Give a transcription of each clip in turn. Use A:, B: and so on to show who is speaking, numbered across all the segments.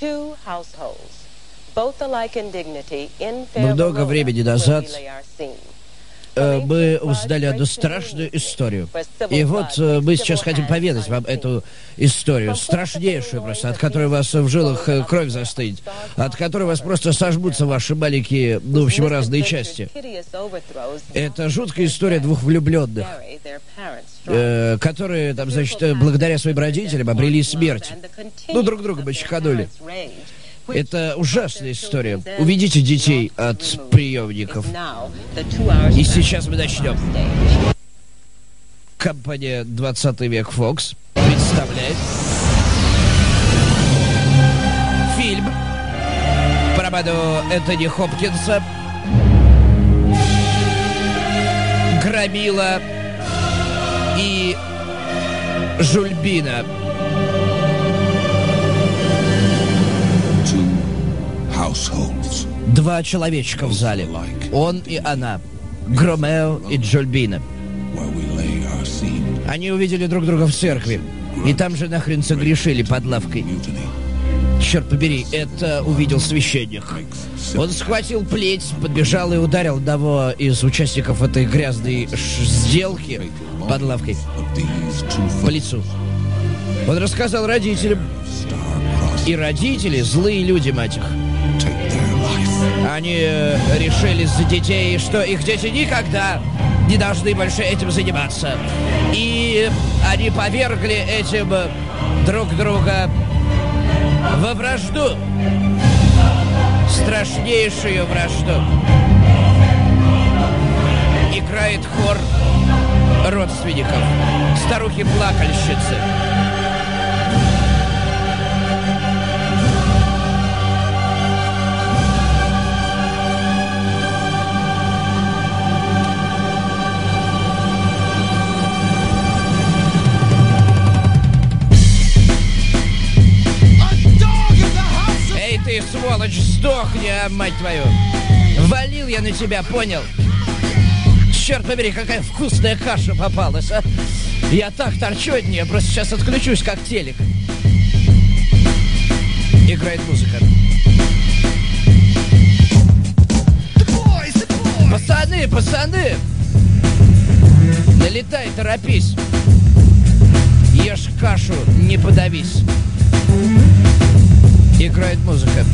A: Много времени назад мы узнали одну страшную историю. И вот мы сейчас хотим поведать вам эту историю, страшнейшую просто, от которой у вас в жилах кровь застынет, от которой у вас просто сожмутся ваши маленькие, ну, в общем, разные части. Это жуткая история двух влюбленных, которые, там, значит, благодаря своим родителям обрели смерть. Ну, друг друга бы чеканули. Это ужасная история. Уведите детей от приемников. И сейчас мы начнем. Компания «20 век Fox» представляет фильм по роману Энтони Хопкинса «Громила и Жульбина». Два человечка в зале. Он и она. Громео и Джульбина. Они увидели друг друга в церкви. И там же нахрен согрешили под лавкой. Черт побери, это увидел священник. Он схватил плеть, подбежал и ударил одного из участников этой грязной сделки под лавкой по лицу. Он рассказал родителям. И родители, злые люди, мать их, они решили за детей, что их дети никогда не должны больше этим заниматься. И они повергли этим друг друга во вражду. Страшнейшую вражду. Играет хор родственников, старухи-плакальщицы. Ты, сволочь, сдохни, мать твою! Валил я на тебя, понял? Черт побери, какая вкусная каша попалась, а! Я так торчу от нее, просто сейчас отключусь, как телек. Играет музыка. Пацаны, пацаны! Налетай, торопись! Ешь кашу, не подавись. Играет музыка.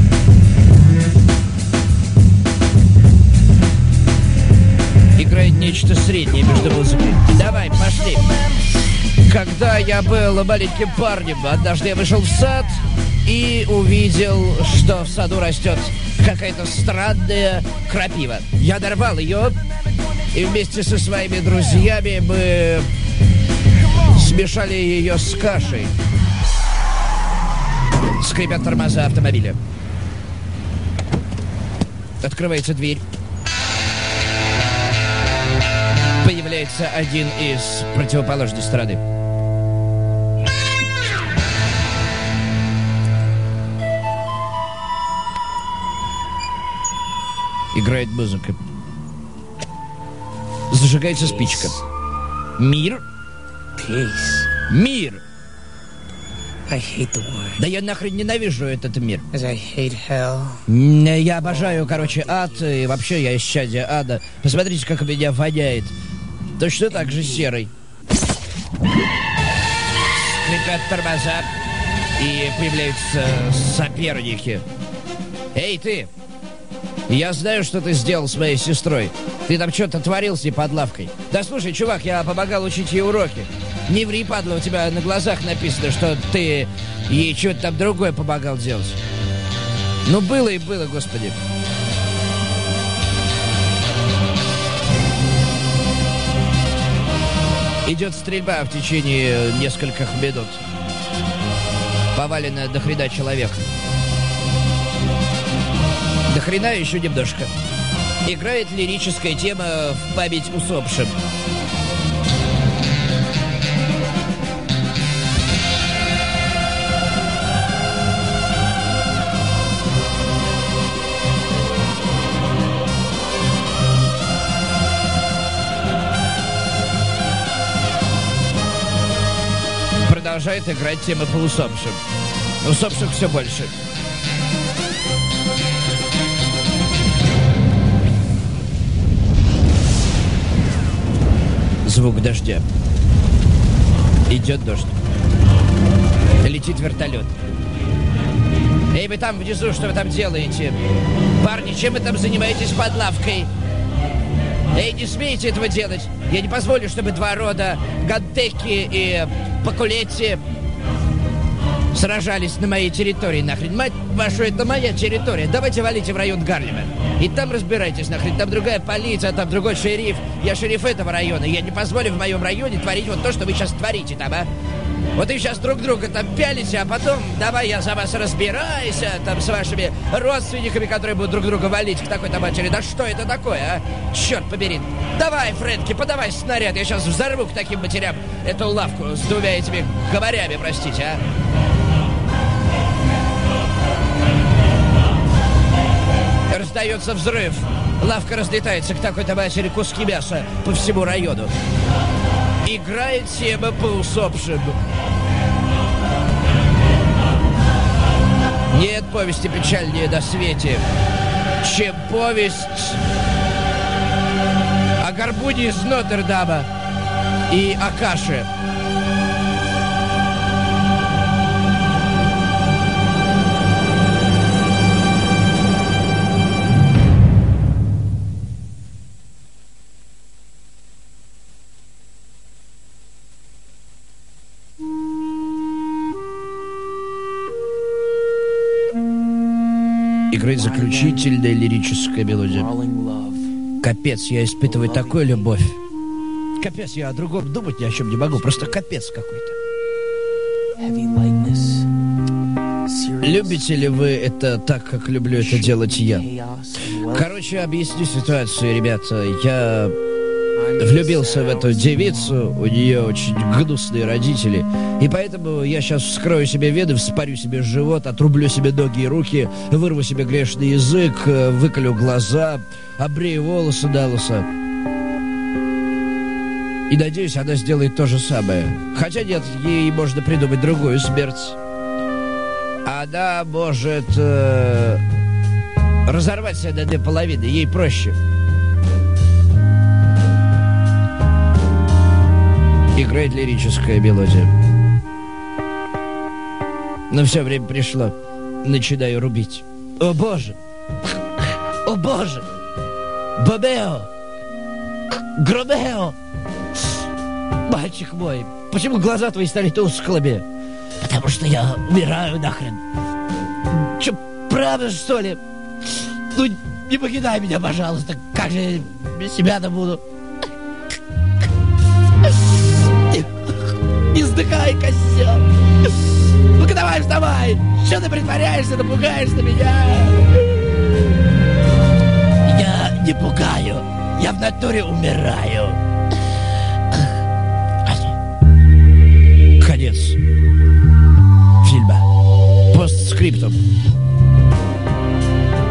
A: Играет нечто среднее между музыкой. Давай, пошли. Когда я был маленьким парнем, однажды я вышел в сад и увидел, что в саду растет какая-то странная крапива. Я дорвал ее, и вместе со своими друзьями мы смешали ее с кашей. Скрипят тормоза автомобиля. Открывается дверь. Появляется один из противоположной стороны. Играет музыка. Зажигается спичка. Мир. Мир.
B: I hate the word.
A: Да я нахрен ненавижу этот мир.
B: As I hate hell.
A: Я обожаю, короче, ад, и вообще я исчадие ада. Посмотрите, как у меня воняет. Точно так же серый. Скрипят тормоза, и появляются соперники. Эй, ты! Я знаю, что ты сделал с моей сестрой. Ты там что-то творил с ней под лавкой. Да слушай, чувак, я помогал учить ей уроки. Не ври, падла, у тебя на глазах написано, что ты ей что-то там другое помогал делать. Ну, было и было, господи. Идет стрельба в течение нескольких минут. Повалено до хрена человек. До хрена еще немножко. Играет лирическая тема в память усопшим. Продолжает играть тема по усопшим. Усопших все больше. Звук дождя. Идет дождь. Летит вертолет. Эй, вы там внизу, что вы там делаете? Парни, чем вы там занимаетесь под лавкой? Эй, не смейте этого делать. Я не позволю, чтобы два рода Гантеки и Пакулетти сражались на моей территории. Нахрен, мать вашу, это моя территория. Давайте валите в район Гарлема. И там разбирайтесь, нахрен. Там другая полиция, там другой шериф. Я шериф этого района. Я не позволю в моем районе творить вот то, что вы сейчас творите там, а? Вот и сейчас друг друга там пялите, а потом давай я за вас разбирайся там с вашими родственниками, которые будут друг друга валить к такой-то матери. Да что это такое, а? Черт побери. Давай, Фрэнки, подавай снаряд. Я сейчас взорву к таким матерям эту лавку с двумя этими говорями, простите, а? Раздается взрыв. Лавка разлетается к такой-то матери, куски мяса по всему району. Играет тема по усопшим. Нет повести печальнее на свете, чем повесть о горбуне из Нотр-Дама и о каше. Играет заключительная лирическая мелодия. Капец, я испытываю такую любовь. Капец, я о другом думать ни о чем не могу. Просто капец какой-то. Любите ли вы это так, как люблю это делать я? Короче, объясню ситуацию, ребята. Я влюбился в эту девицу, у нее очень гнусные родители, и поэтому я сейчас вскрою себе вены, вспорю себе живот, отрублю себе ноги и руки, вырву себе грешный язык, выколю глаза, обрею волосы до лоса. И надеюсь, она сделает то же самое. Хотя нет, ей можно придумать другую смерть. Она может разорвать себя на две половины, ей проще. Играет лирическая мелодия. Но все, время пришло. Начинаю рубить. О боже! О боже! Бобео! Громео! Мальчик мой, почему глаза твои стали тусклыми? Потому что я умираю нахрен. Че, правда, что ли? Ну, не покидай меня, пожалуйста. Как же я без себя-то буду? Не вздыхай, козел! Ну-ка давай, вставай! Что ты притворяешься, напугаешься меня? Я не пугаю. Я в натуре умираю. Конец фильма. Постскриптум.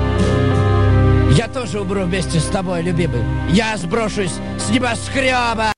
A: Я тоже умру вместе с тобой, любимый. Я сброшусь с небоскреба.